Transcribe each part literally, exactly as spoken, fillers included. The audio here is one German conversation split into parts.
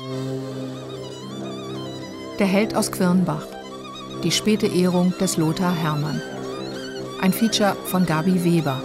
Der Held aus Quirnbach. Die späte Ehrung des Lothar Hermann. Ein Feature von Gabi Weber.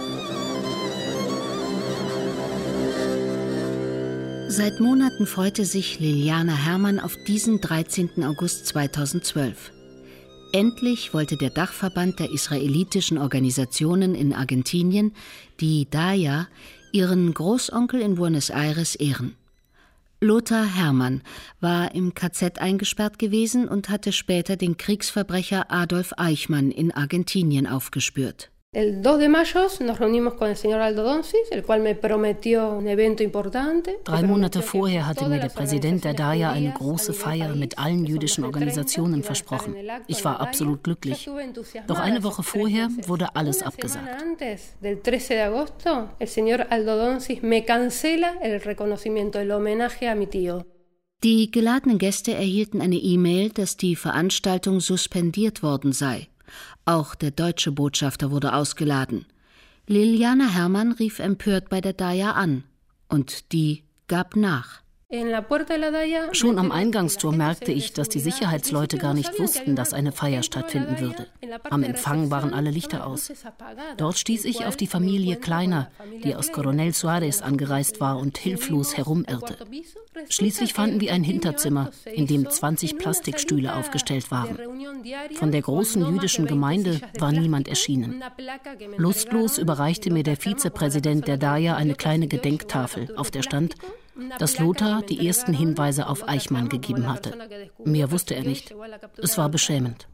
Seit Monaten freute sich Liliana Hermann auf diesen dreizehnten August zweitausendzwölf. Endlich wollte der Dachverband der israelitischen Organisationen in Argentinien, die Daya, ihren Großonkel in Buenos Aires ehren. Lothar Hermann war im K Z eingesperrt gewesen und hatte später den Kriegsverbrecher Adolf Eichmann in Argentinien aufgespürt. El dos de mayo nos reunimos con el señor Aldo Donsis, el cual me prometió un evento importante. Drei Monate vorher hatte mir der Präsident der Daya eine große Feier mit allen jüdischen Organisationen versprochen. Ich war absolut glücklich. Doch eine Woche vorher wurde alles abgesagt. Del trece de agosto, el señor Aldo Donsis me cancela el reconocimiento, el homenaje a mi tío. Die geladenen Gäste erhielten eine E-Mail, dass die Veranstaltung suspendiert worden sei. Auch der deutsche Botschafter wurde ausgeladen. Liliana Hermann rief empört bei der Daya an. Und die gab nach. Schon am Eingangstor merkte ich, dass die Sicherheitsleute gar nicht wussten, dass eine Feier stattfinden würde. Am Empfang waren alle Lichter aus. Dort stieß ich auf die Familie Kleiner, die aus Coronel Suárez angereist war und hilflos herumirrte. Schließlich fanden wir ein Hinterzimmer, in dem zwanzig Plastikstühle aufgestellt waren. Von der großen jüdischen Gemeinde war niemand erschienen. Lustlos überreichte mir der Vizepräsident der Daya eine kleine Gedenktafel, auf der stand, dass Lothar die ersten Hinweise auf Eichmann gegeben hatte. Mehr wusste er nicht. Es war beschämend.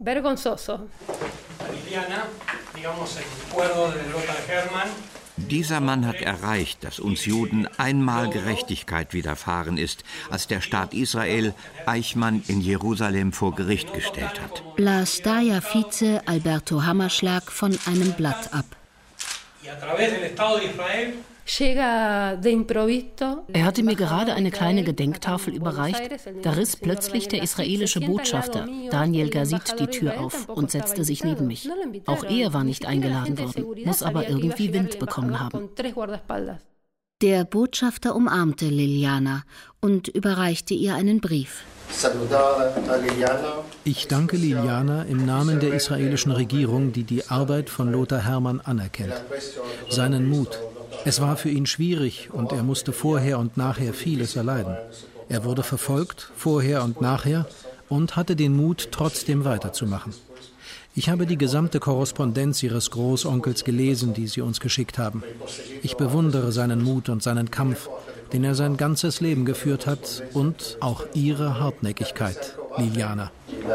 Dieser Mann hat erreicht, dass uns Juden einmal Gerechtigkeit widerfahren ist, als der Staat Israel Eichmann in Jerusalem vor Gericht gestellt hat. Las Daya-Vize Alberto Hammerschlag von einem Blatt ab. Er hatte mir gerade eine kleine Gedenktafel überreicht, da riss plötzlich der israelische Botschafter, Daniel Gazit, die Tür auf und setzte sich neben mich. Auch er war nicht eingeladen worden, muss aber irgendwie Wind bekommen haben. Der Botschafter umarmte Liliana und überreichte ihr einen Brief. Ich danke Liliana im Namen der israelischen Regierung, die die Arbeit von Lothar Hermann anerkennt. Seinen Mut. Es war für ihn schwierig und er musste vorher und nachher vieles erleiden. Er wurde verfolgt, vorher und nachher, und hatte den Mut, trotzdem weiterzumachen. Ich habe die gesamte Korrespondenz Ihres Großonkels gelesen, die Sie uns geschickt haben. Ich bewundere seinen Mut und seinen Kampf, den er sein ganzes Leben geführt hat, und auch Ihre Hartnäckigkeit, Liliana.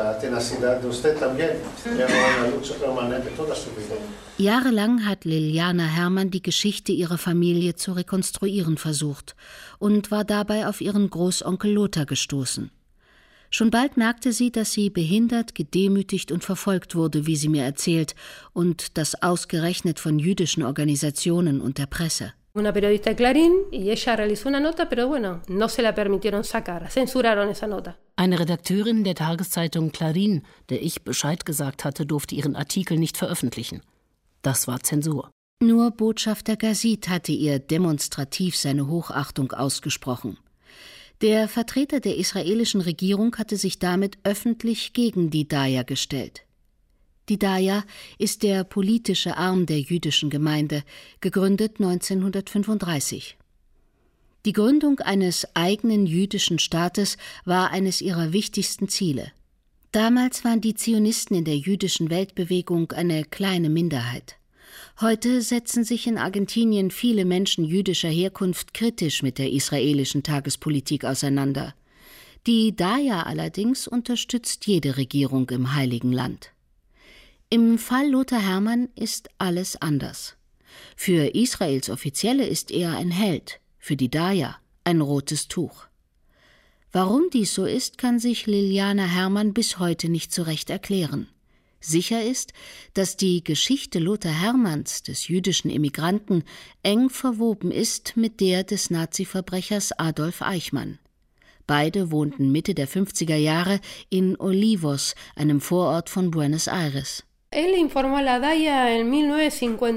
Jahrelang hat Liliana Hermann die Geschichte ihrer Familie zu rekonstruieren versucht und war dabei auf ihren Großonkel Lothar gestoßen. Schon bald merkte sie, dass sie behindert, gedemütigt und verfolgt wurde, wie sie mir erzählt, und das ausgerechnet von jüdischen Organisationen und der Presse. Una periodista de Clarín y ella realizó una nota, pero bueno, no se la permitieron sacar, censuraron esa nota. Eine Redakteurin der Tageszeitung Clarín, der ich Bescheid gesagt hatte, durfte ihren Artikel nicht veröffentlichen. Das war Zensur. Nur Botschafter Gazit hatte ihr demonstrativ seine Hochachtung ausgesprochen. Der Vertreter der israelischen Regierung hatte sich damit öffentlich gegen die Daya gestellt. Die Daya ist der politische Arm der jüdischen Gemeinde, gegründet neunzehnhundertfünfunddreißig. Die Gründung eines eigenen jüdischen Staates war eines ihrer wichtigsten Ziele. Damals waren die Zionisten in der jüdischen Weltbewegung eine kleine Minderheit. Heute setzen sich in Argentinien viele Menschen jüdischer Herkunft kritisch mit der israelischen Tagespolitik auseinander. Die Daya allerdings unterstützt jede Regierung im Heiligen Land. Im Fall Lothar Hermann ist alles anders. Für Israels Offizielle ist er ein Held, für die Daya ein rotes Tuch. Warum dies so ist, kann sich Liliana Hermann bis heute nicht so recht erklären. Sicher ist, dass die Geschichte Lothar Hermanns, des jüdischen Immigranten, eng verwoben ist mit der des Nazi-Verbrechers Adolf Eichmann. Beide wohnten Mitte der fünfziger Jahre in Olivos, einem Vorort von Buenos Aires.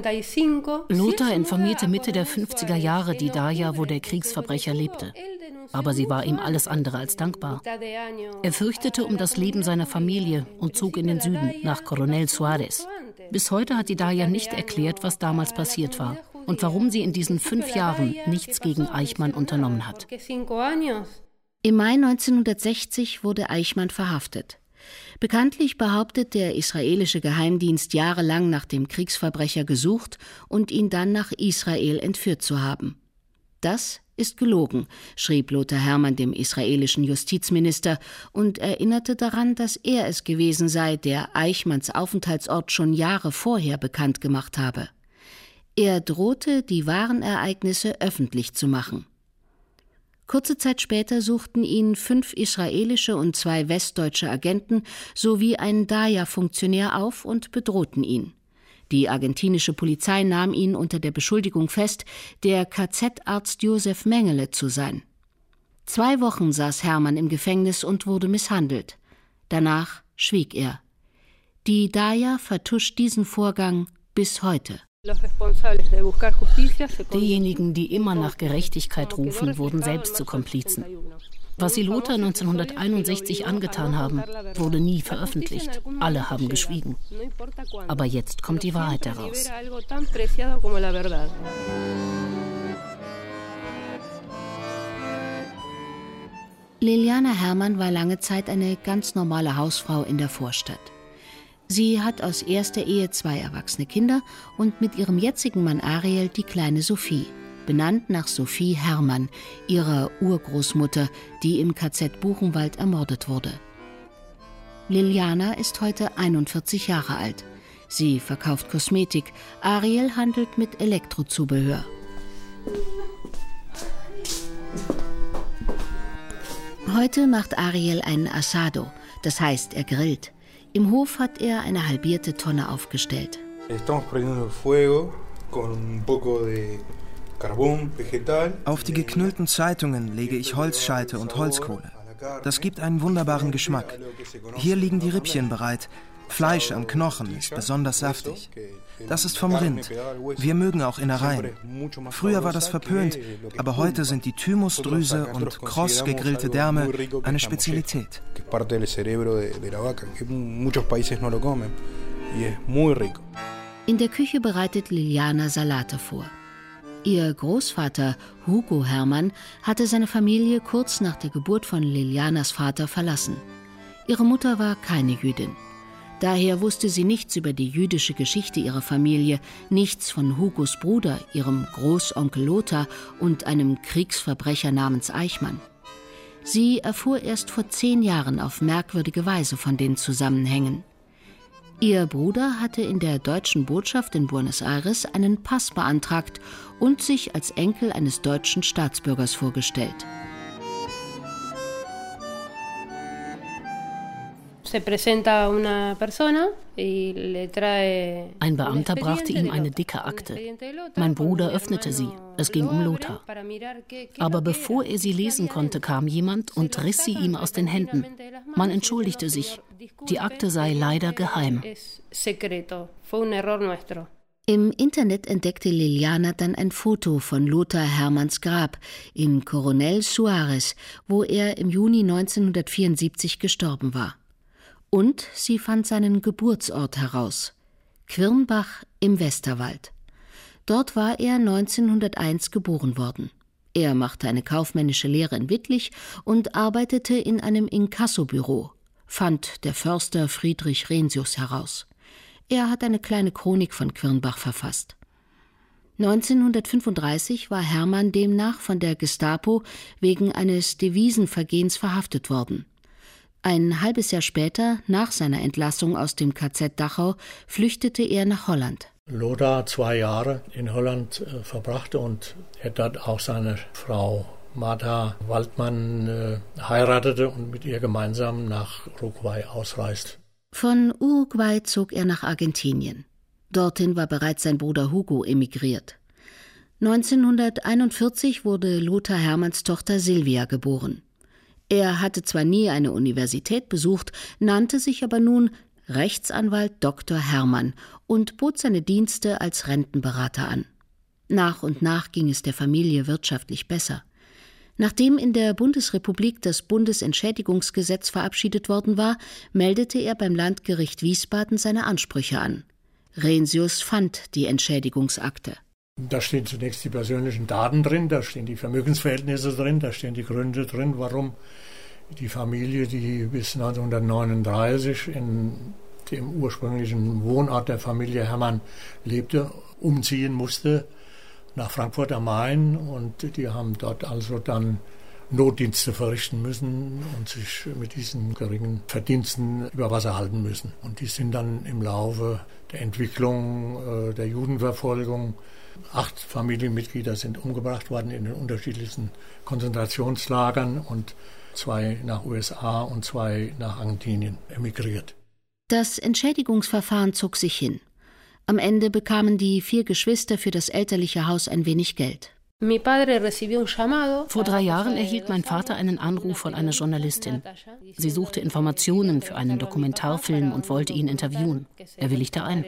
Lothar informierte Mitte der fünfziger Jahre die Daya, wo der Kriegsverbrecher lebte. aber sie war ihm alles andere als dankbar. Er fürchtete um das Leben seiner Familie und zog in den Süden, nach Coronel Suárez. Bis heute hat die Daya nicht erklärt, was damals passiert war und warum sie in diesen fünf Jahren nichts gegen Eichmann unternommen hat. Im Mai neunzehnhundertsechzig wurde Eichmann verhaftet. Bekanntlich behauptet der israelische Geheimdienst jahrelang nach dem Kriegsverbrecher gesucht und ihn dann nach Israel entführt zu haben. Das ist gelogen, schrieb Lothar Hermann dem israelischen Justizminister und erinnerte daran, dass er es gewesen sei, der Eichmanns Aufenthaltsort schon Jahre vorher bekannt gemacht habe. Er drohte, die wahren Ereignisse öffentlich zu machen. Kurze Zeit später suchten ihn fünf israelische und zwei westdeutsche Agenten sowie ein Daya-Funktionär auf und bedrohten ihn. Die argentinische Polizei nahm ihn unter der Beschuldigung fest, der K Z-Arzt Josef Mengele zu sein. Zwei Wochen saß Hermann im Gefängnis und wurde misshandelt. Danach schwieg er. Die Daya vertuscht diesen Vorgang bis heute. Diejenigen, die immer nach Gerechtigkeit rufen, wurden selbst zu Komplizen. Was sie Lothar neunzehnhunderteinundsechzig angetan haben, wurde nie veröffentlicht. Alle haben geschwiegen. Aber jetzt kommt die Wahrheit heraus. Liliana Hermann war lange Zeit eine ganz normale Hausfrau in der Vorstadt. Sie hat aus erster Ehe zwei erwachsene Kinder und mit ihrem jetzigen Mann Ariel die kleine Sophie, benannt nach Sophie Hermann, ihrer Urgroßmutter, die im K Z Buchenwald ermordet wurde. Liliana ist heute einundvierzig Jahre alt. Sie verkauft Kosmetik. Ariel handelt mit Elektrozubehör. Heute macht Ariel einen Asado, das heißt, er grillt. Im Hof hat er eine halbierte Tonne aufgestellt. Auf die geknüllten Zeitungen lege ich Holzscheite und Holzkohle. Das gibt einen wunderbaren Geschmack. Hier liegen die Rippchen bereit. Fleisch am Knochen ist besonders saftig. Das ist vom Rind. Wir mögen auch Innereien. Früher war das verpönt, aber heute sind die Thymusdrüse und kross gegrillte Därme eine Spezialität. In der Küche bereitet Liliana Salate vor. Ihr Großvater Hugo Hermann hatte seine Familie kurz nach der Geburt von Lilianas Vater verlassen. Ihre Mutter war keine Jüdin. Daher wusste sie nichts über die jüdische Geschichte ihrer Familie, nichts von Hugos Bruder, ihrem Großonkel Lothar und einem Kriegsverbrecher namens Eichmann. Sie erfuhr erst vor zehn Jahren auf merkwürdige Weise von den Zusammenhängen. Ihr Bruder hatte in der deutschen Botschaft in Buenos Aires einen Pass beantragt und sich als Enkel eines deutschen Staatsbürgers vorgestellt. Ein Beamter brachte ihm eine dicke Akte. Mein Bruder öffnete sie. Es ging um Lothar. Aber bevor er sie lesen konnte, kam jemand und riss sie ihm aus den Händen. Man entschuldigte sich. Die Akte sei leider geheim. Im Internet entdeckte Liliana dann ein Foto von Lothar Hermanns Grab in Coronel Suárez, wo er im Juni neunzehnhundertvierundsiebzig gestorben war. Und sie fand seinen Geburtsort heraus, Quirnbach im Westerwald. Dort war er neunzehnhunderteins geboren worden. Er machte eine kaufmännische Lehre in Wittlich und arbeitete in einem Inkassobüro, fand der Förster Friedrich Rensius heraus. Er hat eine kleine Chronik von Quirnbach verfasst. neunzehnhundertfünfunddreißig war Hermann demnach von der Gestapo wegen eines Devisenvergehens verhaftet worden. Ein halbes Jahr später, nach seiner Entlassung aus dem K Z Dachau, flüchtete er nach Holland. Lothar zwei Jahre in Holland äh, verbrachte und er dort auch seine Frau Martha Waldmann äh, heiratete und mit ihr gemeinsam nach Uruguay ausreist. Von Uruguay zog er nach Argentinien. Dorthin war bereits sein Bruder Hugo emigriert. neunzehnhunderteinundvierzig wurde Lothar Hermanns Tochter Silvia geboren. Er hatte zwar nie eine Universität besucht, nannte sich aber nun Rechtsanwalt Doktor Hermann und bot seine Dienste als Rentenberater an. Nach und nach ging es der Familie wirtschaftlich besser. Nachdem in der Bundesrepublik das Bundesentschädigungsgesetz verabschiedet worden war, meldete er beim Landgericht Wiesbaden seine Ansprüche an. Rensius fand die Entschädigungsakte. Da stehen zunächst die persönlichen Daten drin, da stehen die Vermögensverhältnisse drin, da stehen die Gründe drin, warum die Familie, die bis neunzehnhundertneununddreißig in dem ursprünglichen Wohnort der Familie Herrmann lebte, umziehen musste nach Frankfurt am Main, und die haben dort also dann Notdienste verrichten müssen und sich mit diesen geringen Verdiensten über Wasser halten müssen. Und die sind dann im Laufe der Entwicklung äh, der Judenverfolgung, acht Familienmitglieder sind umgebracht worden in den unterschiedlichsten Konzentrationslagern und zwei nach U S A und zwei nach Argentinien emigriert. Das Entschädigungsverfahren zog sich hin. Am Ende bekamen die vier Geschwister für das elterliche Haus ein wenig Geld. Vor drei Jahren erhielt mein Vater einen Anruf von einer Journalistin. Sie suchte Informationen für einen Dokumentarfilm und wollte ihn interviewen. Er willigte ein.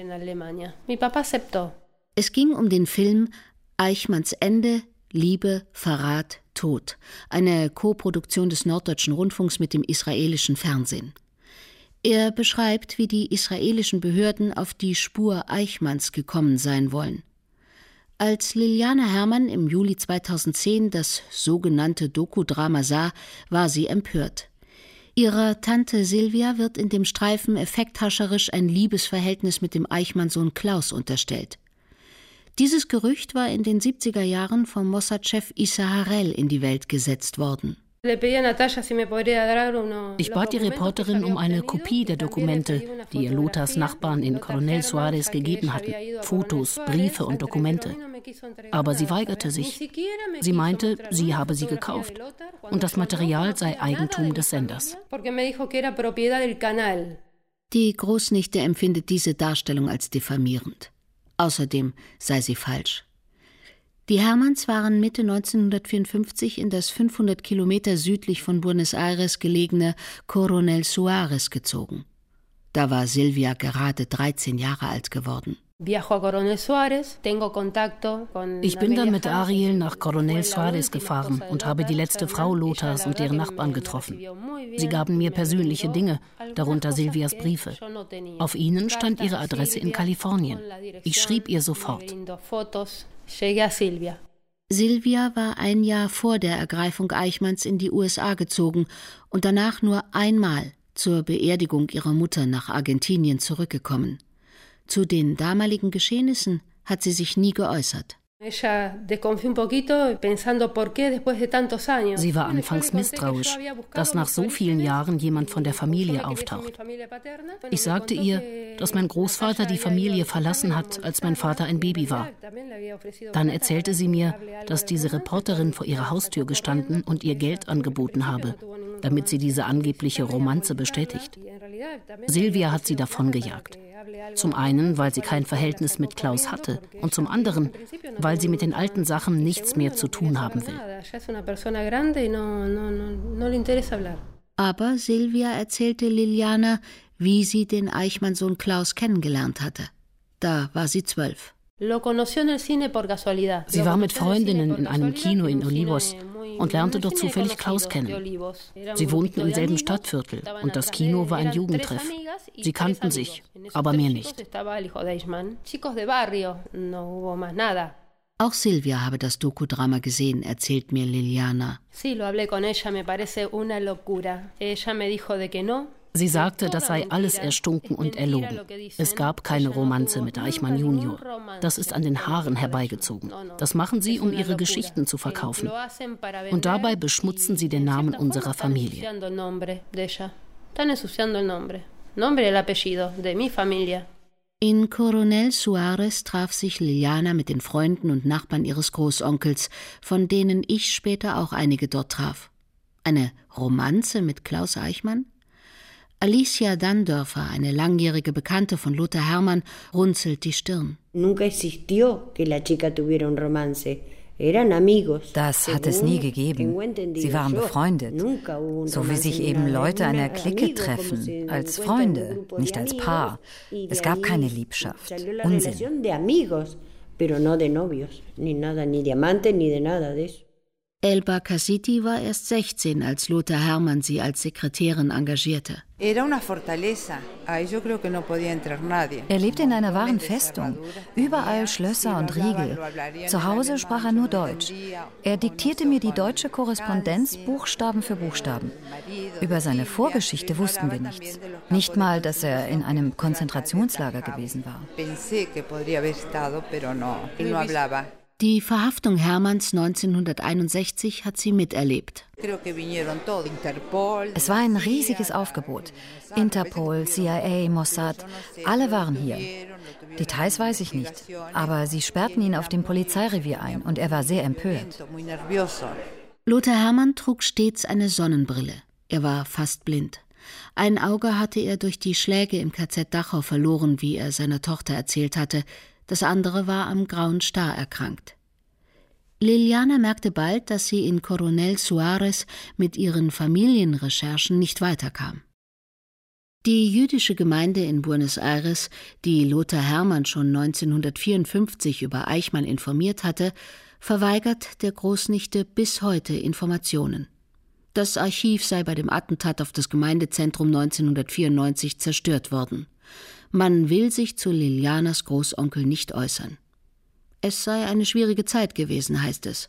Es ging um den Film Eichmanns Ende, Liebe, Verrat, Tod, eine Koproduktion des Norddeutschen Rundfunks mit dem israelischen Fernsehen. Er beschreibt, wie die israelischen Behörden auf die Spur Eichmanns gekommen sein wollen. Als Liliana Herrmann im Juli zweitausendzehn das sogenannte Dokudrama sah, war sie empört. Ihrer Tante Silvia wird in dem Streifen effekthascherisch ein Liebesverhältnis mit dem Eichmann-Sohn Klaus unterstellt. Dieses Gerücht war in den siebziger Jahren vom Mossad-Chef Issa Harel in die Welt gesetzt worden. Ich bat die Reporterin um eine Kopie der Dokumente, die ihr Lothars Nachbarn in Coronel Suárez gegeben hatten. Fotos, Briefe und Dokumente. Aber sie weigerte sich. Sie meinte, sie habe sie gekauft und das Material sei Eigentum des Senders. Die Großnichte empfindet diese Darstellung als diffamierend. Außerdem sei sie falsch. Die Herrmanns waren Mitte neunzehnhundertvierundfünfzig in das fünfhundert Kilometer südlich von Buenos Aires gelegene Coronel Suárez gezogen. Da war Silvia gerade dreizehn Jahre alt geworden. Ich bin dann mit Ariel nach Coronel Suárez gefahren und habe die letzte Frau Lothars und deren Nachbarn getroffen. Sie gaben mir persönliche Dinge, darunter Silvias Briefe. Auf ihnen stand ihre Adresse in Kalifornien. Ich schrieb ihr sofort. Silvia war ein Jahr vor der Ergreifung Eichmanns in die U S A gezogen und danach nur einmal zur Beerdigung ihrer Mutter nach Argentinien zurückgekommen. Zu den damaligen Geschehnissen hat sie sich nie geäußert. Sie war anfangs misstrauisch, dass nach so vielen Jahren jemand von der Familie auftaucht. Ich sagte ihr, dass mein Großvater die Familie verlassen hat, als mein Vater ein Baby war. Dann erzählte sie mir, dass diese Reporterin vor ihrer Haustür gestanden und ihr Geld angeboten habe, damit sie diese angebliche Romanze bestätigt. Silvia hat sie davongejagt. Zum einen, weil sie kein Verhältnis mit Klaus hatte und zum anderen, weil sie mit den alten Sachen nichts mehr zu tun haben will. Aber Silvia erzählte Liliana, wie sie den Eichmann-Sohn Klaus kennengelernt hatte. Da war sie zwölf. Sie war mit Freundinnen in einem Kino in Olivos und lernte dort zufällig Klaus kennen. Sie wohnten im selben Stadtviertel und das Kino war ein Jugendtreff. Sie kannten sich, aber mehr nicht. Auch Silvia habe das Dokudrama gesehen, erzählt mir Liliana. Sie sagte, das sei alles erstunken und erlogen. Es gab keine Romanze mit Eichmann Junior. Das ist an den Haaren herbeigezogen. Das machen sie, um ihre Geschichten zu verkaufen. Und dabei beschmutzen sie den Namen unserer Familie. In Coronel Suárez traf sich Liliana mit den Freunden und Nachbarn ihres Großonkels, von denen ich später auch einige dort traf. Eine Romanze mit Klaus Eichmann? Alicia Dandörfer, eine langjährige Bekannte von Lothar Herrmann, runzelt die Stirn. Das hat es nie gegeben. Sie waren befreundet, so wie sich eben Leute einer Clique treffen, als Freunde, nicht als Paar. Es gab keine Liebschaft. Unsinn. Elba Casiti war erst sechzehn, als Lothar Hermann sie als Sekretärin engagierte. Er lebte in einer wahren Festung. Überall Schlösser und Riegel. Zu Hause sprach er nur Deutsch. Er diktierte mir die deutsche Korrespondenz Buchstaben für Buchstaben. Über seine Vorgeschichte wussten wir nichts. Nicht mal, dass er in einem Konzentrationslager gewesen war. Die Verhaftung Hermanns neunzehnhunderteinundsechzig hat sie miterlebt. Es war ein riesiges Aufgebot. Interpol, C I A, Mossad, alle waren hier. Details weiß ich nicht, aber sie sperrten ihn auf dem Polizeirevier ein und er war sehr empört. Lothar Hermann trug stets eine Sonnenbrille. Er war fast blind. Ein Auge hatte er durch die Schläge im K Z Dachau verloren, wie er seiner Tochter erzählt hatte. Das andere war am grauen Star erkrankt. Liliana merkte bald, dass sie in Coronel Suárez mit ihren Familienrecherchen nicht weiterkam. Die jüdische Gemeinde in Buenos Aires, die Lothar Hermann schon neunzehnhundertvierundfünfzig über Eichmann informiert hatte, verweigert der Großnichte bis heute Informationen. Das Archiv sei bei dem Attentat auf das Gemeindezentrum neunzehnhundertvierundneunzig zerstört worden. Man will sich zu Lilianas Großonkel nicht äußern. Es sei eine schwierige Zeit gewesen, heißt es.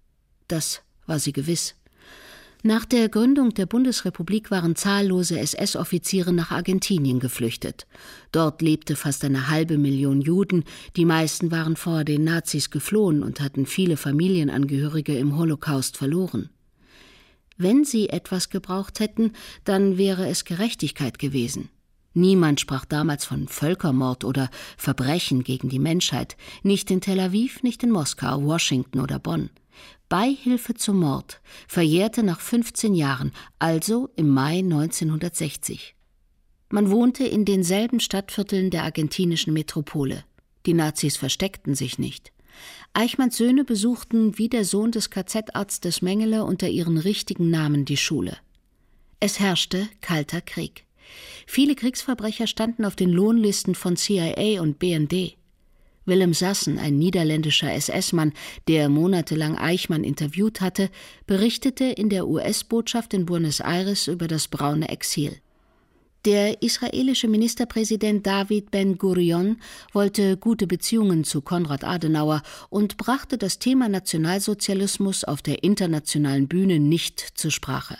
Das war sie gewiss. Nach der Gründung der Bundesrepublik waren zahllose S S-Offiziere nach Argentinien geflüchtet. Dort lebte fast eine halbe Million Juden, die meisten waren vor den Nazis geflohen und hatten viele Familienangehörige im Holocaust verloren. Wenn sie etwas gebraucht hätten, dann wäre es Gerechtigkeit gewesen. Niemand sprach damals von Völkermord oder Verbrechen gegen die Menschheit, nicht in Tel Aviv, nicht in Moskau, Washington oder Bonn. Beihilfe zum Mord verjährte nach fünfzehn Jahren, also im Mai neunzehnhundertsechzig. Man wohnte in denselben Stadtvierteln der argentinischen Metropole. Die Nazis versteckten sich nicht. Eichmanns Söhne besuchten wie der Sohn des K Z-Arztes Mengele unter ihren richtigen Namen die Schule. Es herrschte kalter Krieg. Viele Kriegsverbrecher standen auf den Lohnlisten von C I A und B N D. Willem Sassen, ein niederländischer S S-Mann, der monatelang Eichmann interviewt hatte, berichtete in der U S-Botschaft in Buenos Aires über das braune Exil. Der israelische Ministerpräsident David Ben-Gurion wollte gute Beziehungen zu Konrad Adenauer und brachte das Thema Nationalsozialismus auf der internationalen Bühne nicht zur Sprache.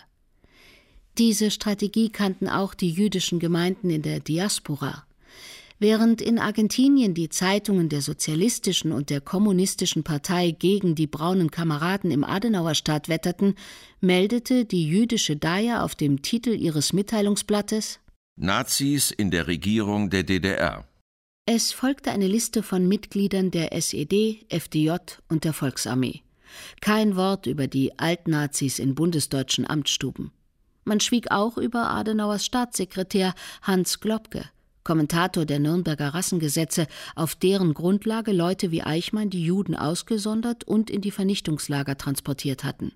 Diese Strategie kannten auch die jüdischen Gemeinden in der Diaspora. Während in Argentinien die Zeitungen der sozialistischen und der kommunistischen Partei gegen die braunen Kameraden im Adenauerstaat wetterten, meldete die jüdische Daja auf dem Titel ihres Mitteilungsblattes: Nazis in der Regierung der D D R. Es folgte eine Liste von Mitgliedern der S E D, F D J und der Volksarmee. Kein Wort über die Altnazis in bundesdeutschen Amtsstuben. Man schwieg auch über Adenauers Staatssekretär Hans Globke, Kommentator der Nürnberger Rassengesetze, auf deren Grundlage Leute wie Eichmann die Juden ausgesondert und in die Vernichtungslager transportiert hatten.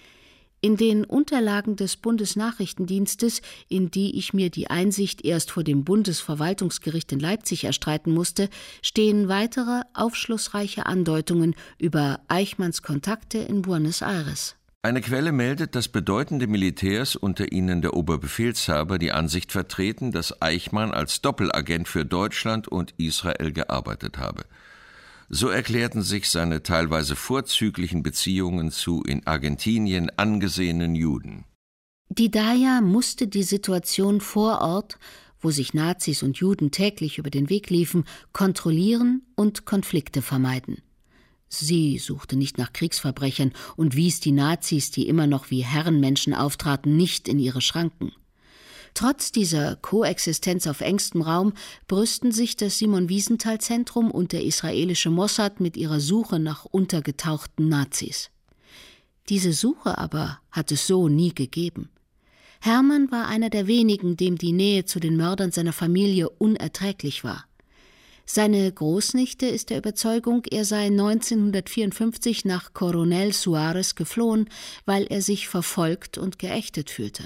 In den Unterlagen des Bundesnachrichtendienstes, in die ich mir die Einsicht erst vor dem Bundesverwaltungsgericht in Leipzig erstreiten musste, stehen weitere aufschlussreiche Andeutungen über Eichmanns Kontakte in Buenos Aires. Eine Quelle meldet, dass bedeutende Militärs, unter ihnen der Oberbefehlshaber, die Ansicht vertreten, dass Eichmann als Doppelagent für Deutschland und Israel gearbeitet habe. So erklärten sich seine teilweise vorzüglichen Beziehungen zu in Argentinien angesehenen Juden. Die Daja musste die Situation vor Ort, wo sich Nazis und Juden täglich über den Weg liefen, kontrollieren und Konflikte vermeiden. Sie suchte nicht nach Kriegsverbrechern und wies die Nazis, die immer noch wie Herrenmenschen auftraten, nicht in ihre Schranken. Trotz dieser Koexistenz auf engstem Raum brüsten sich das Simon-Wiesenthal-Zentrum und der israelische Mossad mit ihrer Suche nach untergetauchten Nazis. Diese Suche aber hat es so nie gegeben. Hermann war einer der wenigen, dem die Nähe zu den Mördern seiner Familie unerträglich war. Seine Großnichte ist der Überzeugung, er sei neunzehnhundertvierundfünfzig nach Coronel Suárez geflohen, weil er sich verfolgt und geächtet fühlte.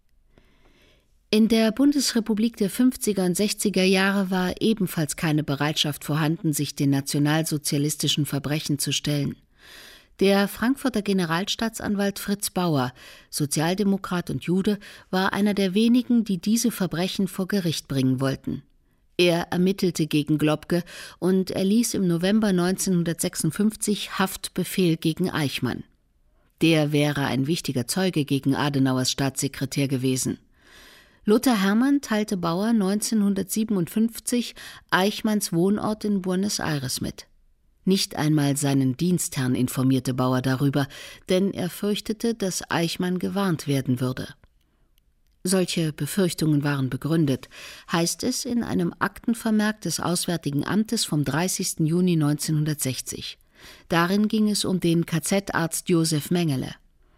In der Bundesrepublik der fünfziger und sechziger Jahre war ebenfalls keine Bereitschaft vorhanden, sich den nationalsozialistischen Verbrechen zu stellen. Der Frankfurter Generalstaatsanwalt Fritz Bauer, Sozialdemokrat und Jude, war einer der wenigen, die diese Verbrechen vor Gericht bringen wollten. Er ermittelte gegen Globke und erließ im November neunzehnhundertsechsundfünfzig Haftbefehl gegen Eichmann. Der wäre ein wichtiger Zeuge gegen Adenauers Staatssekretär gewesen. Lothar Hermann teilte Bauer neunzehnhundertsiebenundfünfzig Eichmanns Wohnort in Buenos Aires mit. Nicht einmal seinen Dienstherrn informierte Bauer darüber, denn er fürchtete, dass Eichmann gewarnt werden würde. Solche Befürchtungen waren begründet, heißt es in einem Aktenvermerk des Auswärtigen Amtes vom dreißigsten Juni neunzehnhundertsechzig. Darin ging es um den K Z-Arzt Josef Mengele.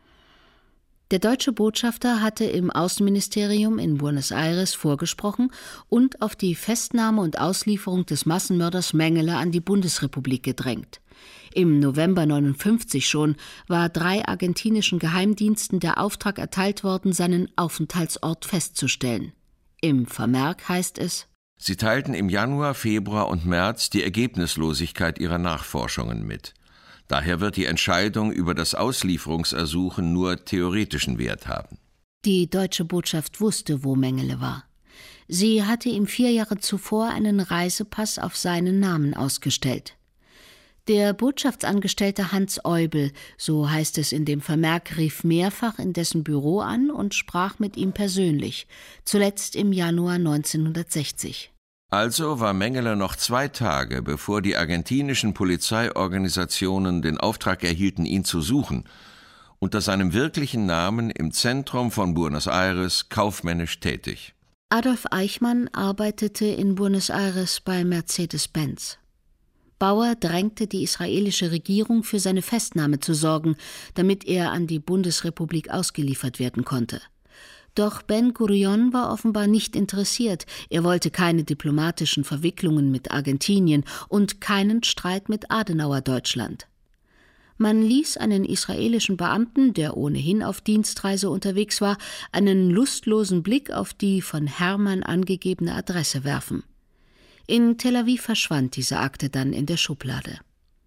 Der deutsche Botschafter hatte im Außenministerium in Buenos Aires vorgesprochen und auf die Festnahme und Auslieferung des Massenmörders Mengele an die Bundesrepublik gedrängt. Im November neunundfünfzig schon war drei argentinischen Geheimdiensten der Auftrag erteilt worden, seinen Aufenthaltsort festzustellen. Im Vermerk heißt es: Sie teilten im Januar, Februar und März die Ergebnislosigkeit ihrer Nachforschungen mit. Daher wird die Entscheidung über das Auslieferungsersuchen nur theoretischen Wert haben. Die deutsche Botschaft wusste, wo Mengele war. Sie hatte ihm vier Jahre zuvor einen Reisepass auf seinen Namen ausgestellt. Der Botschaftsangestellte Hans Eubel, so heißt es in dem Vermerk, rief mehrfach in dessen Büro an und sprach mit ihm persönlich, zuletzt im Januar neunzehnhundertsechzig. Also war Mengele noch zwei Tage, bevor die argentinischen Polizeiorganisationen den Auftrag erhielten, ihn zu suchen, unter seinem wirklichen Namen im Zentrum von Buenos Aires kaufmännisch tätig. Adolf Eichmann arbeitete in Buenos Aires bei Mercedes-Benz. Bauer drängte die israelische Regierung, für seine Festnahme zu sorgen, damit er an die Bundesrepublik ausgeliefert werden konnte. Doch Ben-Gurion war offenbar nicht interessiert. Er wollte keine diplomatischen Verwicklungen mit Argentinien und keinen Streit mit Adenauer-Deutschland. Man ließ einen israelischen Beamten, der ohnehin auf Dienstreise unterwegs war, einen lustlosen Blick auf die von Hermann angegebene Adresse werfen. In Tel Aviv verschwand diese Akte dann in der Schublade.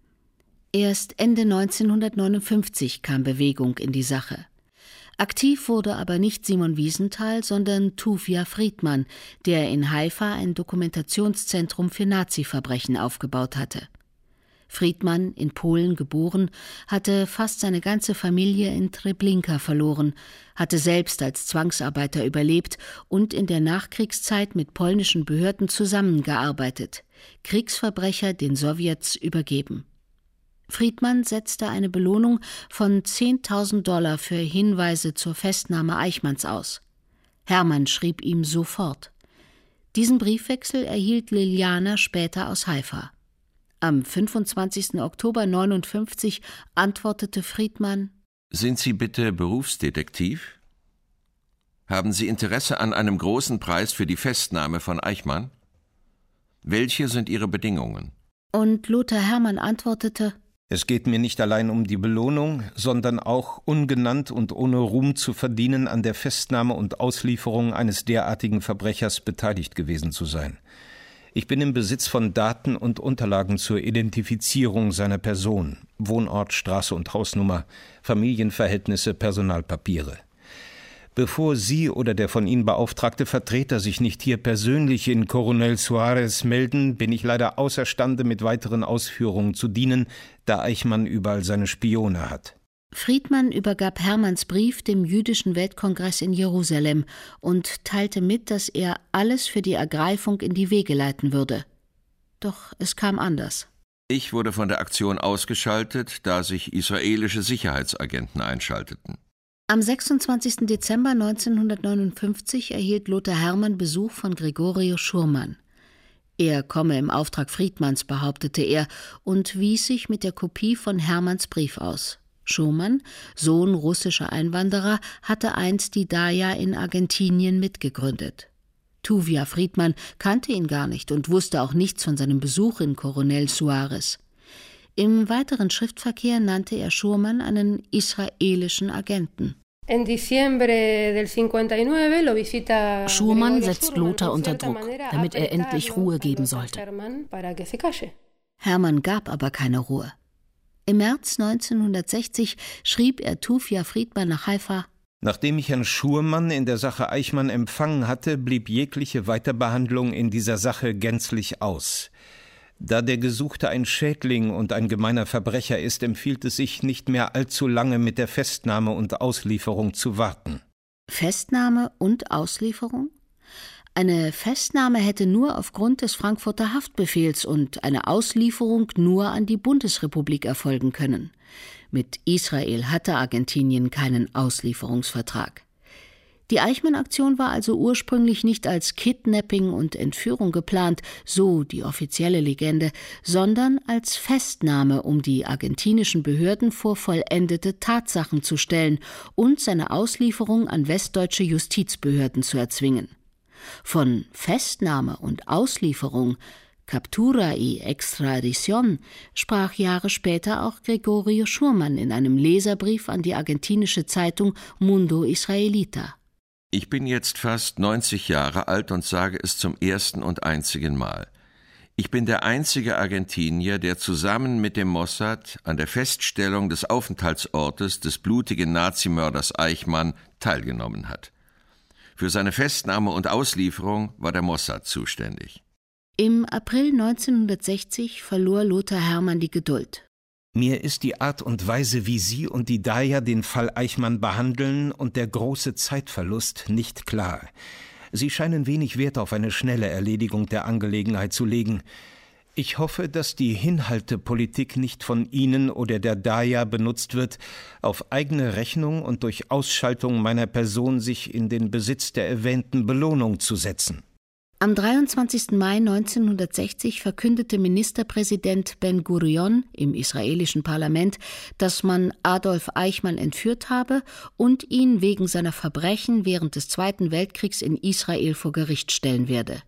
Erst Ende neunzehnhundertneunundfünfzig kam Bewegung in die Sache. Aktiv wurde aber nicht Simon Wiesenthal, sondern Tuvia Friedmann, der in Haifa ein Dokumentationszentrum für Nazi-Verbrechen aufgebaut hatte. Friedmann, in Polen geboren, hatte fast seine ganze Familie in Treblinka verloren, hatte selbst als Zwangsarbeiter überlebt und in der Nachkriegszeit mit polnischen Behörden zusammengearbeitet, Kriegsverbrecher den Sowjets übergeben. Friedmann setzte eine Belohnung von zehntausend Dollar für Hinweise zur Festnahme Eichmanns aus. Hermann schrieb ihm sofort. Diesen Briefwechsel erhielt Liliana später aus Haifa. Am fünfundzwanzigsten Oktober neunundfünfzig antwortete Friedmann: Sind Sie bitte Berufsdetektiv? Haben Sie Interesse an einem großen Preis für die Festnahme von Eichmann? Welche sind Ihre Bedingungen? Und Lothar Hermann antwortete: Es geht mir nicht allein um die Belohnung, sondern auch, ungenannt und ohne Ruhm zu verdienen, an der Festnahme und Auslieferung eines derartigen Verbrechers beteiligt gewesen zu sein. Ich bin im Besitz von Daten und Unterlagen zur Identifizierung seiner Person, Wohnort, Straße und Hausnummer, Familienverhältnisse, Personalpapiere. Bevor Sie oder der von Ihnen beauftragte Vertreter sich nicht hier persönlich in Coronel Suárez melden, bin ich leider außerstande, mit weiteren Ausführungen zu dienen, da Eichmann überall seine Spione hat. Friedmann übergab Hermanns Brief dem Jüdischen Weltkongress in Jerusalem und teilte mit, dass er alles für die Ergreifung in die Wege leiten würde. Doch es kam anders. Ich wurde von der Aktion ausgeschaltet, da sich israelische Sicherheitsagenten einschalteten. Am sechsundzwanzigsten Dezember neunzehnhundertneunundfünfzig erhielt Lothar Hermann Besuch von Gregorio Schurman. Er komme im Auftrag Friedmanns, behauptete er, und wies sich mit der Kopie von Hermanns Brief aus. Schurman, Sohn russischer Einwanderer, hatte einst die Daya in Argentinien mitgegründet. Tuvia Friedmann kannte ihn gar nicht und wusste auch nichts von seinem Besuch in Coronel Suárez. Im weiteren Schriftverkehr nannte er Schurman einen israelischen Agenten. Schurman setzt Lothar unter Druck, damit er endlich Ruhe geben sollte. Hermann gab aber keine Ruhe. Im März neunzehnhundertsechzig schrieb er Tuvia Friedman nach Haifa: Nachdem ich Herrn Schurmann in der Sache Eichmann empfangen hatte, blieb jegliche Weiterbehandlung in dieser Sache gänzlich aus. Da der Gesuchte ein Schädling und ein gemeiner Verbrecher ist, empfiehlt es sich, nicht mehr allzu lange mit der Festnahme und Auslieferung zu warten. Festnahme und Auslieferung? Eine Festnahme hätte nur aufgrund des Frankfurter Haftbefehls und eine Auslieferung nur an die Bundesrepublik erfolgen können. Mit Israel hatte Argentinien keinen Auslieferungsvertrag. Die Eichmann-Aktion war also ursprünglich nicht als Kidnapping und Entführung geplant, so die offizielle Legende, sondern als Festnahme, um die argentinischen Behörden vor vollendete Tatsachen zu stellen und seine Auslieferung an westdeutsche Justizbehörden zu erzwingen. Von Festnahme und Auslieferung, Captura y Extradición, sprach Jahre später auch Gregorio Schurmann in einem Leserbrief an die argentinische Zeitung Mundo Israelita. Ich bin jetzt fast neunzig Jahre alt und sage es zum ersten und einzigen Mal. Ich bin der einzige Argentinier, der zusammen mit dem Mossad an der Feststellung des Aufenthaltsortes des blutigen Nazimörders Eichmann teilgenommen hat. Für seine Festnahme und Auslieferung war der Mossad zuständig. Im April neunzehnhundertsechzig verlor Lothar Hermann die Geduld. Mir ist die Art und Weise, wie Sie und die Daya den Fall Eichmann behandeln, und der große Zeitverlust nicht klar. Sie scheinen wenig Wert auf eine schnelle Erledigung der Angelegenheit zu legen. Ich hoffe, dass die Hinhaltepolitik nicht von Ihnen oder der Daya benutzt wird, auf eigene Rechnung und durch Ausschaltung meiner Person sich in den Besitz der erwähnten Belohnung zu setzen. Am dreiundzwanzigsten Mai neunzehnhundertsechzig verkündete Ministerpräsident Ben-Gurion im israelischen Parlament, dass man Adolf Eichmann entführt habe und ihn wegen seiner Verbrechen während des Zweiten Weltkriegs in Israel vor Gericht stellen werde.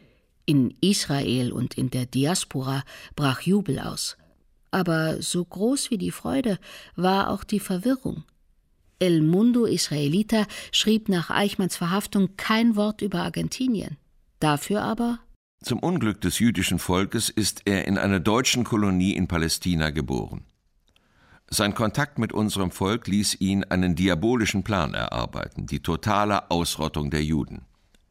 In Israel und in der Diaspora brach Jubel aus. Aber so groß wie die Freude war auch die Verwirrung. El Mundo Israelita schrieb nach Eichmanns Verhaftung kein Wort über Argentinien. Dafür aber: Zum Unglück des jüdischen Volkes ist er in einer deutschen Kolonie in Palästina geboren. Sein Kontakt mit unserem Volk ließ ihn einen diabolischen Plan erarbeiten, die totale Ausrottung der Juden.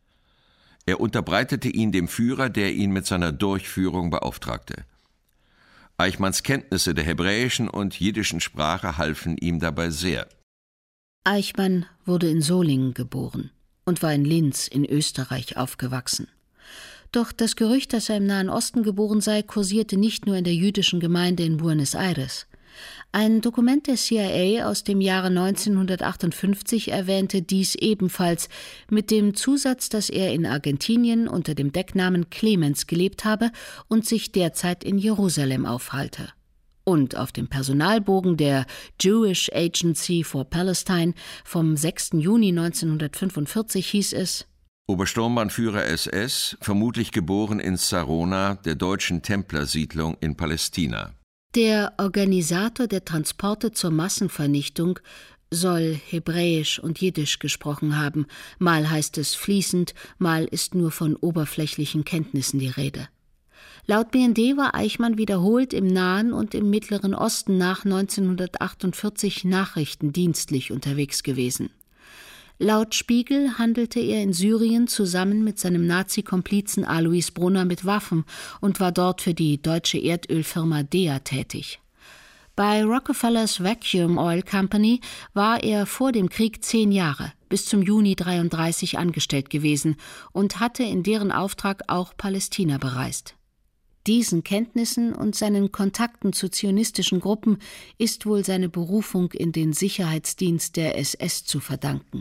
Er unterbreitete ihn dem Führer, der ihn mit seiner Durchführung beauftragte. Eichmanns Kenntnisse der hebräischen und jiddischen Sprache halfen ihm dabei sehr. Eichmann wurde in Solingen geboren und war in Linz in Österreich aufgewachsen. Doch das Gerücht, dass er im Nahen Osten geboren sei, kursierte nicht nur in der jüdischen Gemeinde in Buenos Aires. Ein Dokument der C I A aus dem Jahre neunzehnhundertachtundfünfzig erwähnte dies ebenfalls, mit dem Zusatz, dass er in Argentinien unter dem Decknamen Clemens gelebt habe und sich derzeit in Jerusalem aufhalte. Und auf dem Personalbogen der Jewish Agency for Palestine vom sechsten Juni neunzehnhundertfünfundvierzig hieß es: Obersturmbannführer S S, vermutlich geboren in Sarona, der deutschen Templersiedlung in Palästina. Der Organisator der Transporte zur Massenvernichtung soll Hebräisch und Jiddisch gesprochen haben. Mal heißt es fließend, mal ist nur von oberflächlichen Kenntnissen die Rede. Laut B N D war Eichmann wiederholt im Nahen und im Mittleren Osten nach neunzehnhundertachtundvierzig nachrichtendienstlich unterwegs gewesen. Laut Spiegel handelte er in Syrien zusammen mit seinem Nazi-Komplizen Alois Brunner mit Waffen und war dort für die deutsche Erdölfirma D E A tätig. Bei Rockefellers Vacuum Oil Company war er vor dem Krieg zehn Jahre, bis zum Juni dreiunddreißig angestellt gewesen und hatte in deren Auftrag auch Palästina bereist. Diesen Kenntnissen und seinen Kontakten zu zionistischen Gruppen ist wohl seine Berufung in den Sicherheitsdienst der S S zu verdanken.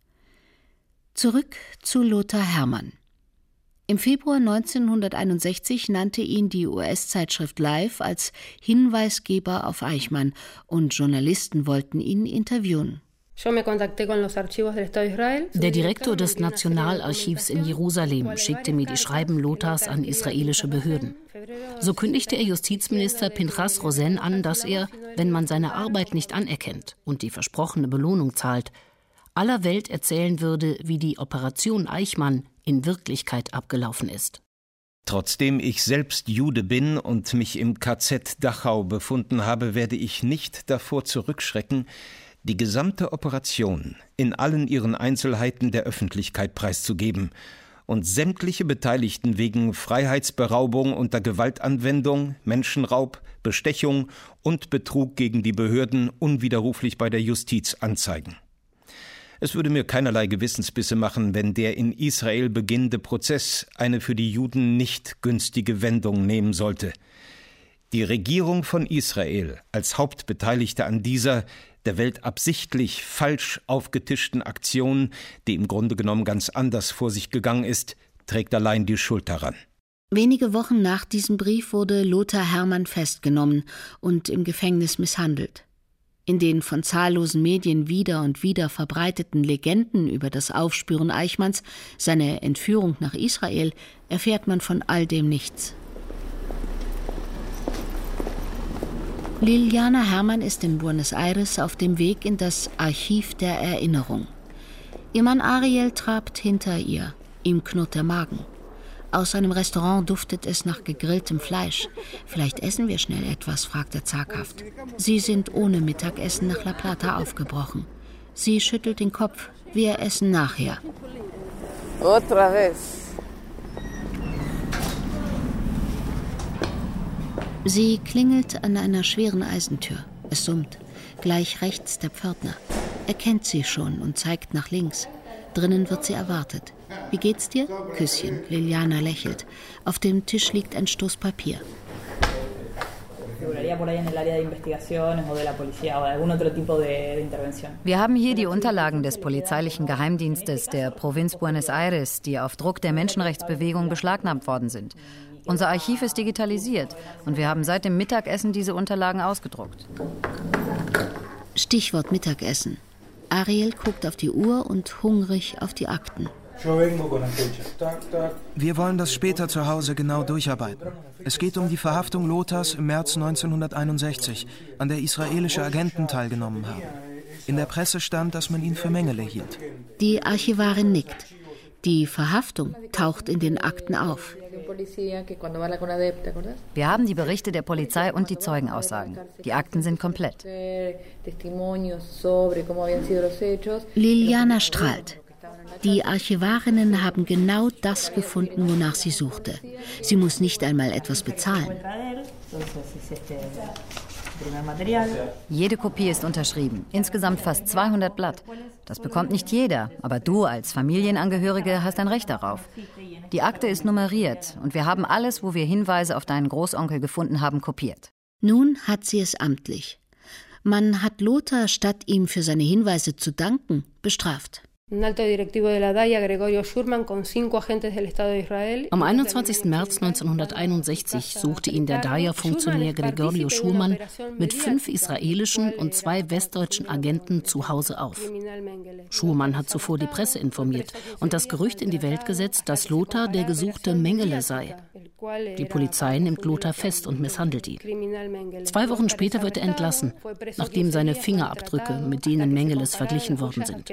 Zurück zu Lothar Hermann. Im Februar neunzehnhunderteinundsechzig nannte ihn die U S-Zeitschrift Life als Hinweisgeber auf Eichmann und Journalisten wollten ihn interviewen. Der Direktor des Nationalarchivs in Jerusalem schickte mir die Schreiben Lothars an israelische Behörden. So kündigte er Justizminister Pinchas Rosen an, dass er, wenn man seine Arbeit nicht anerkennt und die versprochene Belohnung zahlt, aller Welt erzählen würde, wie die Operation Eichmann in Wirklichkeit abgelaufen ist. Trotzdem ich selbst Jude bin und mich im K Z Dachau befunden habe, werde ich nicht davor zurückschrecken, die gesamte Operation in allen ihren Einzelheiten der Öffentlichkeit preiszugeben und sämtliche Beteiligten wegen Freiheitsberaubung unter Gewaltanwendung, Menschenraub, Bestechung und Betrug gegen die Behörden unwiderruflich bei der Justiz anzeigen. Es würde mir keinerlei Gewissensbisse machen, wenn der in Israel beginnende Prozess eine für die Juden nicht günstige Wendung nehmen sollte. Die Regierung von Israel als Hauptbeteiligte an dieser der Welt absichtlich falsch aufgetischten Aktion, die im Grunde genommen ganz anders vor sich gegangen ist, trägt allein die Schuld daran. Wenige Wochen nach diesem Brief wurde Lothar Hermann festgenommen und im Gefängnis misshandelt. In den von zahllosen Medien wieder und wieder verbreiteten Legenden über das Aufspüren Eichmanns, seine Entführung nach Israel, erfährt man von all dem nichts. Liliana Hermann ist in Buenos Aires auf dem Weg in das Archiv der Erinnerung. Ihr Mann Ariel trabt hinter ihr. Ihm knurrt der Magen. Aus einem Restaurant duftet es nach gegrilltem Fleisch. Vielleicht essen wir schnell etwas, fragt er zaghaft. Sie sind ohne Mittagessen nach La Plata aufgebrochen. Sie schüttelt den Kopf. Wir essen nachher. Otra vez. Sie klingelt an einer schweren Eisentür. Es summt. Gleich rechts der Pförtner. Er kennt sie schon und zeigt nach links. Drinnen wird sie erwartet. Wie geht's dir? Küsschen. Liliana lächelt. Auf dem Tisch liegt ein Stoß Papier. Wir haben hier die Unterlagen des polizeilichen Geheimdienstes der Provinz Buenos Aires, die auf Druck der Menschenrechtsbewegung beschlagnahmt worden sind. Unser Archiv ist digitalisiert und wir haben seit dem Mittagessen diese Unterlagen ausgedruckt. Stichwort Mittagessen. Ariel guckt auf die Uhr und hungrig auf die Akten. Wir wollen das später zu Hause genau durcharbeiten. Es geht um die Verhaftung Lothars im März neunzehnhunderteinundsechzig, an der israelische Agenten teilgenommen haben. In der Presse stand, dass man ihn für Mengele hielt. Die Archivarin nickt. Die Verhaftung taucht in den Akten auf. Wir haben die Berichte der Polizei und die Zeugenaussagen. Die Akten sind komplett. Liliana strahlt. Die Archivarinnen haben genau das gefunden, wonach sie suchte. Sie muss nicht einmal etwas bezahlen. Jede Kopie ist unterschrieben, insgesamt fast zweihundert Blatt. Das bekommt nicht jeder, aber du als Familienangehörige hast ein Recht darauf. Die Akte ist nummeriert und wir haben alles, wo wir Hinweise auf deinen Großonkel gefunden haben, kopiert. Nun hat sie es amtlich. Man hat Lothar, statt ihm für seine Hinweise zu danken, bestraft. Am einundzwanzigsten März neunzehnhunderteinundsechzig suchte ihn der Daya-Funktionär Gregorio Schurman mit fünf israelischen und zwei westdeutschen Agenten zu Hause auf. Schurman hat zuvor die Presse informiert und das Gerücht in die Welt gesetzt, dass Lothar der gesuchte Mengele sei. Die Polizei nimmt Lothar fest und misshandelt ihn. Zwei Wochen später wird er entlassen, nachdem seine Fingerabdrücke mit denen Mengeles verglichen worden sind.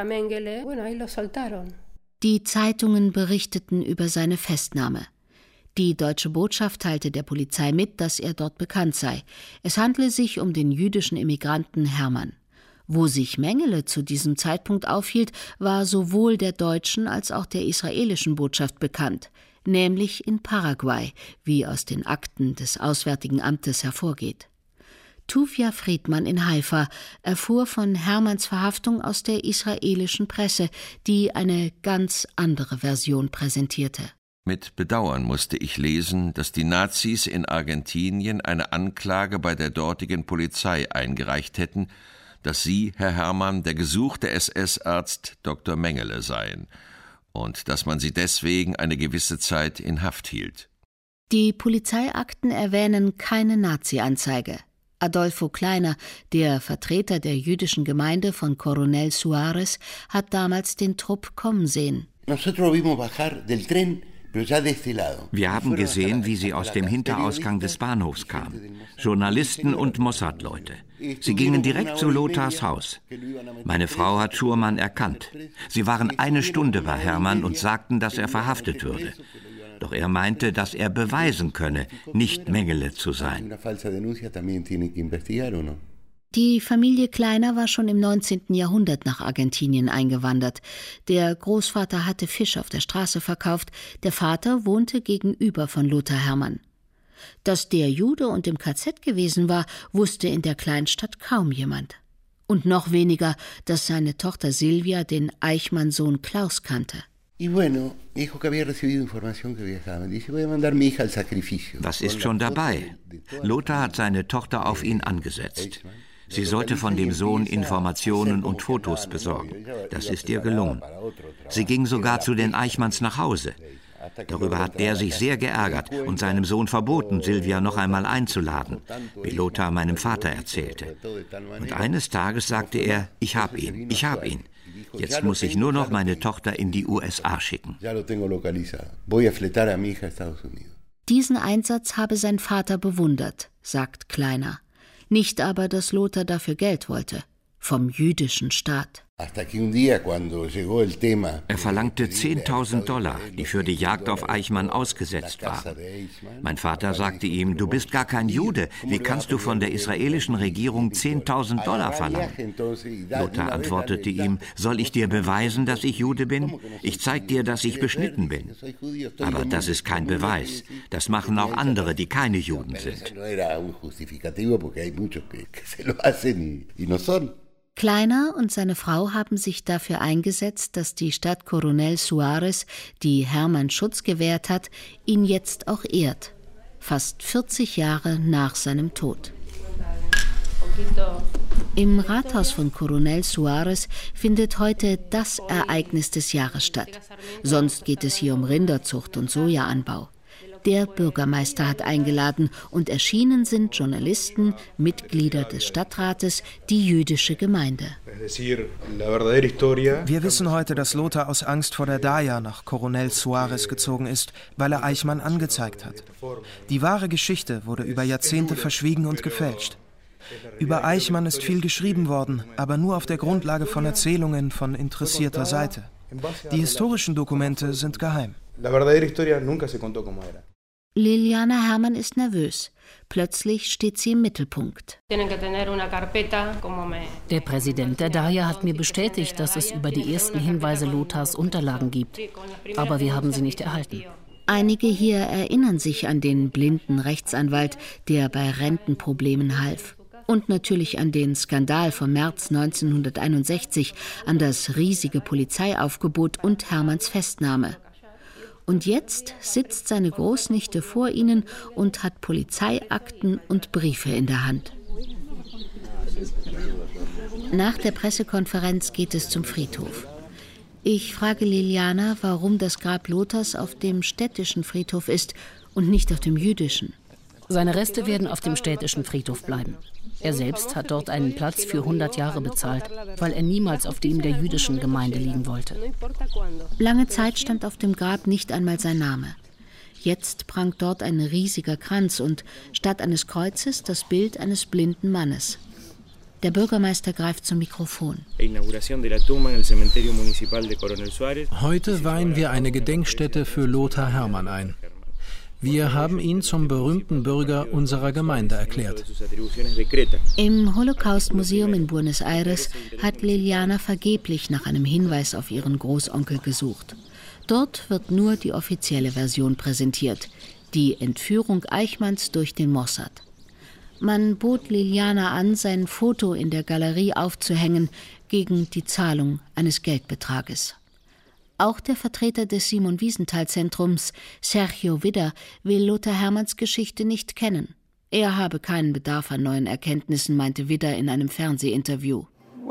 Die Zeitungen berichteten über seine Festnahme. Die deutsche Botschaft teilte der Polizei mit, dass er dort bekannt sei. Es handle sich um den jüdischen Immigranten Hermann. Wo sich Mengele zu diesem Zeitpunkt aufhielt, war sowohl der deutschen als auch der israelischen Botschaft bekannt, nämlich in Paraguay, wie aus den Akten des Auswärtigen Amtes hervorgeht. Tuvia Friedmann in Haifa erfuhr von Hermanns Verhaftung aus der israelischen Presse, die eine ganz andere Version präsentierte. Mit Bedauern musste ich lesen, dass die Nazis in Argentinien eine Anklage bei der dortigen Polizei eingereicht hätten, dass Sie, Herr Hermann, der gesuchte S S-Arzt Doktor Mengele seien und dass man Sie deswegen eine gewisse Zeit in Haft hielt. Die Polizeiakten erwähnen keine Nazi-Anzeige. Adolfo Kleiner, der Vertreter der jüdischen Gemeinde von Coronel Suárez, hat damals den Trupp kommen sehen. Wir haben gesehen, wie sie aus dem Hinterausgang des Bahnhofs kamen. Journalisten und Mossad-Leute. Sie gingen direkt zu Lothars Haus. Meine Frau hat Schurman erkannt. Sie waren eine Stunde bei Hermann und sagten, dass er verhaftet würde. Doch er meinte, dass er beweisen könne, nicht Mengele zu sein. Die Familie Kleiner war schon im neunzehnten Jahrhundert nach Argentinien eingewandert. Der Großvater hatte Fisch auf der Straße verkauft, der Vater wohnte gegenüber von Lothar Hermann. Dass der Jude und im K Z gewesen war, wusste in der Kleinstadt kaum jemand. Und noch weniger, dass seine Tochter Silvia den Eichmann-Sohn Klaus kannte. Was ist schon dabei? Lothar hat seine Tochter auf ihn angesetzt. Sie sollte von dem Sohn Informationen und Fotos besorgen. Das ist ihr gelungen. Sie ging sogar zu den Eichmanns nach Hause. Darüber hat der sich sehr geärgert und seinem Sohn verboten, Silvia noch einmal einzuladen, wie Lothar meinem Vater erzählte. Und eines Tages sagte er, ich hab ihn, ich hab ihn. Jetzt muss ich nur noch meine Tochter in die U S A schicken. Diesen Einsatz habe sein Vater bewundert, sagt Kleiner. Nicht aber, dass Lothar dafür Geld wollte. Vom jüdischen Staat. Er verlangte zehntausend Dollar, die für die Jagd auf Eichmann ausgesetzt waren. Mein Vater sagte ihm, du bist gar kein Jude, wie kannst du von der israelischen Regierung zehntausend Dollar verlangen? Lothar antwortete ihm, soll ich dir beweisen, dass ich Jude bin? Ich zeig dir, dass ich beschnitten bin. Aber das ist kein Beweis. Das machen auch andere, die keine Juden sind. Kleiner und seine Frau haben sich dafür eingesetzt, dass die Stadt Coronel Suárez, die Hermann Schutz gewährt hat, ihn jetzt auch ehrt. Fast vierzig Jahre nach seinem Tod. Im Rathaus von Coronel Suárez findet heute das Ereignis des Jahres statt. Sonst geht es hier um Rinderzucht und Sojaanbau. Der Bürgermeister hat eingeladen und erschienen sind Journalisten, Mitglieder des Stadtrates, die jüdische Gemeinde. Wir wissen heute, dass Lothar aus Angst vor der Daya nach Coronel Suárez gezogen ist, weil er Eichmann angezeigt hat. Die wahre Geschichte wurde über Jahrzehnte verschwiegen und gefälscht. Über Eichmann ist viel geschrieben worden, aber nur auf der Grundlage von Erzählungen von interessierter Seite. Die historischen Dokumente sind geheim. Liliana Hermann ist nervös. Plötzlich steht sie im Mittelpunkt. Der Präsident der Daya hat mir bestätigt, dass es über die ersten Hinweise Lothars Unterlagen gibt. Aber wir haben sie nicht erhalten. Einige hier erinnern sich an den blinden Rechtsanwalt, der bei Rentenproblemen half. Und natürlich an den Skandal vom März neunzehnhunderteinundsechzig, an das riesige Polizeiaufgebot und Hermanns Festnahme. Und jetzt sitzt seine Großnichte vor ihnen und hat Polizeiakten und Briefe in der Hand. Nach der Pressekonferenz geht es zum Friedhof. Ich frage Liliana, warum das Grab Lothars auf dem städtischen Friedhof ist und nicht auf dem jüdischen. Seine Reste werden auf dem städtischen Friedhof bleiben. Er selbst hat dort einen Platz für hundert Jahre bezahlt, weil er niemals auf dem der jüdischen Gemeinde liegen wollte. Lange Zeit stand auf dem Grab nicht einmal sein Name. Jetzt prangt dort ein riesiger Kranz und statt eines Kreuzes das Bild eines blinden Mannes. Der Bürgermeister greift zum Mikrofon. Heute weihen wir eine Gedenkstätte für Lothar Hermann ein. Wir haben ihn zum berühmten Bürger unserer Gemeinde erklärt. Im Holocaust-Museum in Buenos Aires hat Liliana vergeblich nach einem Hinweis auf ihren Großonkel gesucht. Dort wird nur die offizielle Version präsentiert, die Entführung Eichmanns durch den Mossad. Man bot Liliana an, sein Foto in der Galerie aufzuhängen gegen die Zahlung eines Geldbetrages. Auch der Vertreter des Simon-Wiesenthal-Zentrums, Sergio Widder, will Lothar Hermanns Geschichte nicht kennen. Er habe keinen Bedarf an neuen Erkenntnissen, meinte Widder in einem Fernsehinterview.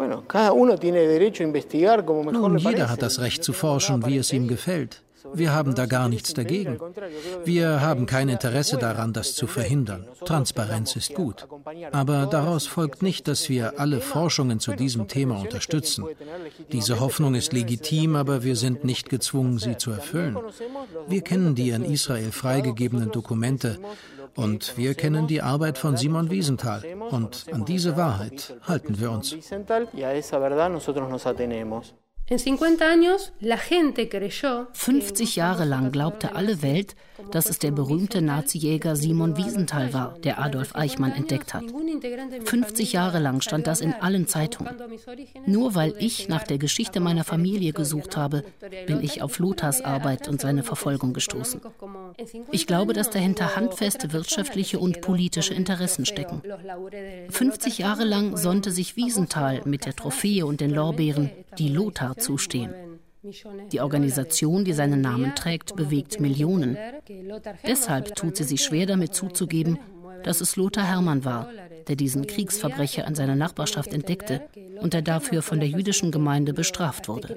Nun, jeder hat das Recht zu forschen, wie es ihm gefällt. Wir haben da gar nichts dagegen. Wir haben kein Interesse daran, das zu verhindern. Transparenz ist gut. Aber daraus folgt nicht, dass wir alle Forschungen zu diesem Thema unterstützen. Diese Hoffnung ist legitim, aber wir sind nicht gezwungen, sie zu erfüllen. Wir kennen die an Israel freigegebenen Dokumente und wir kennen die Arbeit von Simon Wiesenthal. Und an diese Wahrheit halten wir uns. fünfzig Jahre lang glaubte alle Welt, dass es der berühmte Nazijäger Simon Wiesenthal war, der Adolf Eichmann entdeckt hat. fünfzig Jahre lang stand das in allen Zeitungen. Nur weil ich nach der Geschichte meiner Familie gesucht habe, bin ich auf Lothars Arbeit und seine Verfolgung gestoßen. Ich glaube, dass dahinter handfeste wirtschaftliche und politische Interessen stecken. fünfzig Jahre lang sonnte sich Wiesenthal mit der Trophäe und den Lorbeeren, die Lothar zustehen. Die Organisation, die seinen Namen trägt, bewegt Millionen. Deshalb tut sie sich schwer damit zuzugeben, dass es Lothar Hermann war, der diesen Kriegsverbrecher in seiner Nachbarschaft entdeckte und der dafür von der jüdischen Gemeinde bestraft wurde.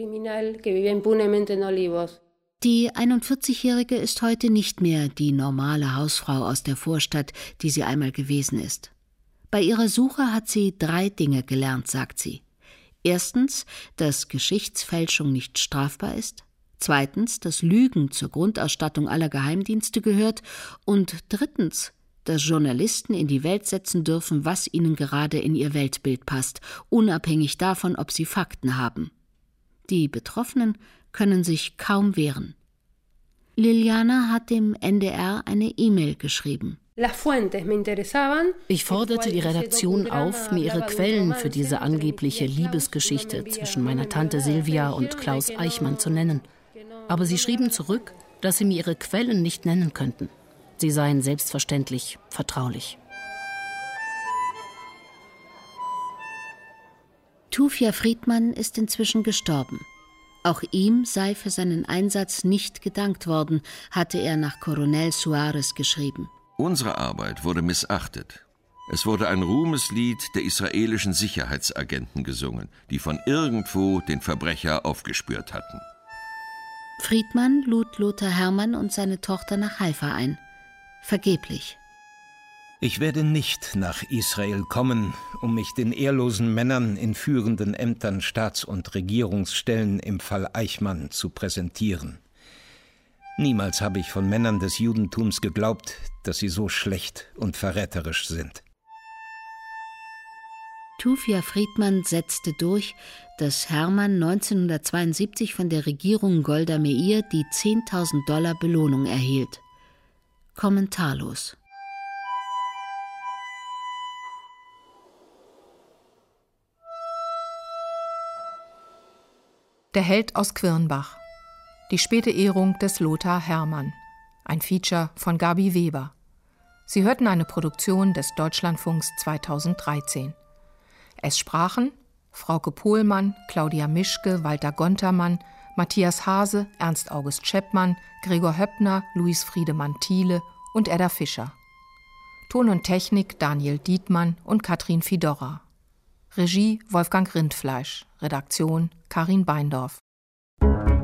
Die einundvierzigjährige ist heute nicht mehr die normale Hausfrau aus der Vorstadt, die sie einmal gewesen ist. Bei ihrer Suche hat sie drei Dinge gelernt, sagt sie. Erstens, dass Geschichtsfälschung nicht strafbar ist. Zweitens, dass Lügen zur Grundausstattung aller Geheimdienste gehört. Und drittens, dass Journalisten in die Welt setzen dürfen, was ihnen gerade in ihr Weltbild passt, unabhängig davon, ob sie Fakten haben. Die Betroffenen können sich kaum wehren. Liliana hat dem N D R eine E-Mail geschrieben. Ich forderte die Redaktion auf, mir ihre Quellen für diese angebliche Liebesgeschichte zwischen meiner Tante Silvia und Klaus Eichmann zu nennen. Aber sie schrieben zurück, dass sie mir ihre Quellen nicht nennen könnten. Sie seien selbstverständlich vertraulich. Tuvia Friedmann ist inzwischen gestorben. Auch ihm sei für seinen Einsatz nicht gedankt worden, hatte er nach Coronel Suarez geschrieben. Unsere Arbeit wurde missachtet. Es wurde ein Ruhmeslied der israelischen Sicherheitsagenten gesungen, die von irgendwo den Verbrecher aufgespürt hatten. Friedmann lud Lothar Hermann und seine Tochter nach Haifa ein. Vergeblich. Ich werde nicht nach Israel kommen, um mich den ehrlosen Männern in führenden Ämtern, Staats- und Regierungsstellen im Fall Eichmann zu präsentieren. Niemals habe ich von Männern des Judentums geglaubt, dass sie so schlecht und verräterisch sind. Tuvia Friedmann setzte durch, dass Hermann neunzehnhundertzweiundsiebzig von der Regierung Golda Meir die zehntausend Dollar Belohnung erhielt. Kommentarlos. Der Held aus Quirnbach. Die späte Ehrung des Lothar Hermann. Ein Feature von Gabi Weber. Sie hörten eine Produktion des Deutschlandfunks zweitausenddreizehn. Es sprachen Frauke Pohlmann, Claudia Mischke, Walter Gontermann, Matthias Hase, Ernst August Scheppmann, Gregor Höppner, Luis Friedemann Thiele und Edda Fischer. Ton und Technik Daniel Dietmann und Katrin Fidorra. Regie Wolfgang Rindfleisch. Redaktion Karin Beindorf.